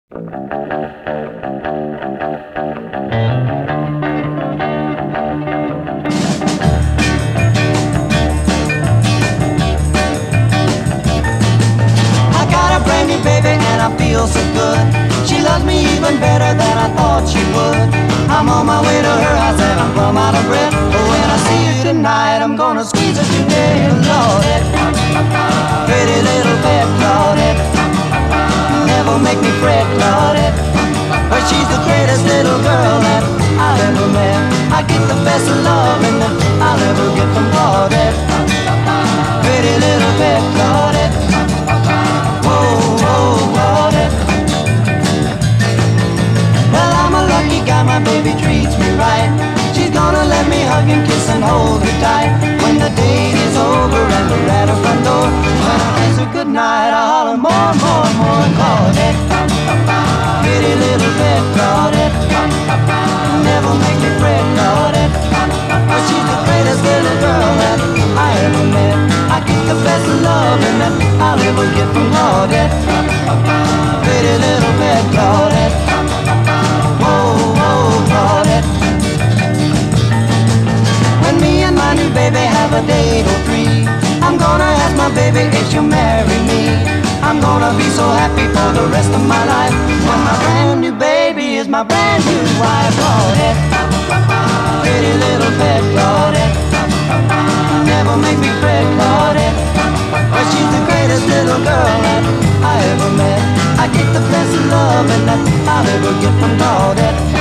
I got a brand new baby and I feel so good. She loves me even better than I thought she would. I'm on my way to her house and I'm plumb out of breath. But when I see you tonight, I'm gonna squeeze her today, Lordy. Pretty little pet, Lordy. Never make me fret, Lordy. But she's the greatest little girl that I ever met. I get the best of loving that I'll ever get from Lordy. Pretty little pet, Lordy. Whoa, whoa, Lordy. Well, I'm a lucky guy, my baby treats me right. She's gonna let me hug and kiss and hold her tight. When the date is over and we're at her front door, when I kiss her goodnight, I holler more, more, more, Claudette. Pretty little pet, Claudette. Never make me fret, Claudette. But she's the greatest little girl that I ever met. I get the best of loving that I'll ever get from Claudette. Pretty little pet, Claudette. Whoa, whoa, Claudette. When me and my new baby have a date or three, I'm gonna ask my baby if she'll marry me. I'm gonna be so happy for the rest of my life when my brand new baby is my brand new wife, Claudette. Pretty little pet, Claudette. Never make me fret, Claudette. But she's the greatest little girl that I ever met. I get the best of love and that I'll ever get from Claudette.